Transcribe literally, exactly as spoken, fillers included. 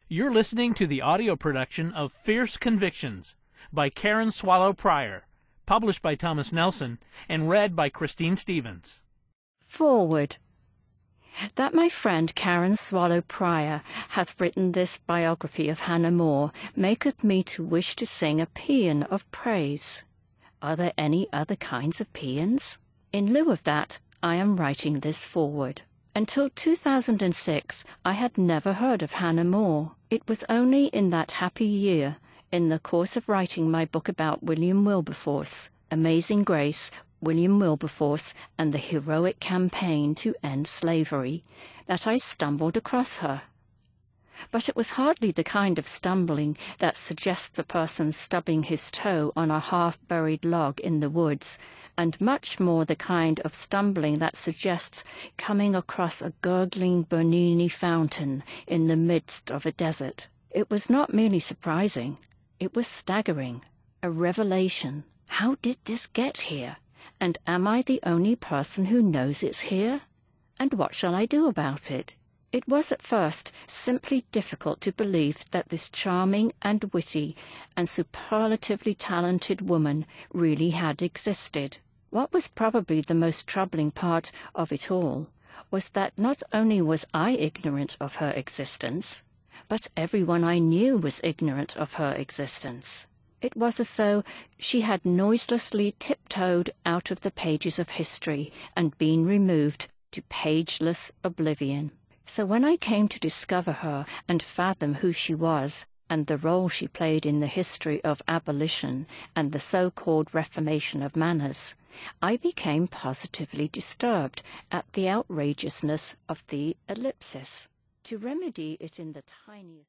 You're listening to the audio production of Fierce Convictions by Karen Swallow Prior, published by Thomas Nelson and read by Christine Stevens. Forward. That my friend Karen Swallow Prior hath written this biography of Hannah More maketh me to wish to sing a paean of praise. Are there any other kinds of paeans? In lieu of that, I am writing this forward. Until two thousand six, I had never heard of Hannah More. It was only in that happy year, in the course of writing my book about William Wilberforce, Amazing Grace, William Wilberforce, and the heroic campaign to end slavery, that I stumbled across her. But it was hardly the kind of stumbling that suggests a person stubbing his toe on a half-buried log in the woods, and much more the kind of stumbling that suggests coming across a gurgling Bernini fountain in the midst of a desert. It was not merely surprising, it was staggering, a revelation. How did this get here? And am I the only person who knows it's here? And what shall I do about it? It was at first simply difficult to believe that this charming and witty and superlatively talented woman really had existed. What was probably the most troubling part of it all was that not only was I ignorant of her existence, but everyone I knew was ignorant of her existence. It was as though she had noiselessly tiptoed out of the pages of history and been removed to pageless oblivion. So when I came to discover her and fathom who she was, and the role she played in the history of abolition and the so-called reformation of manners, I became positively disturbed at the outrageousness of the ellipsis. To remedy it in the tiniest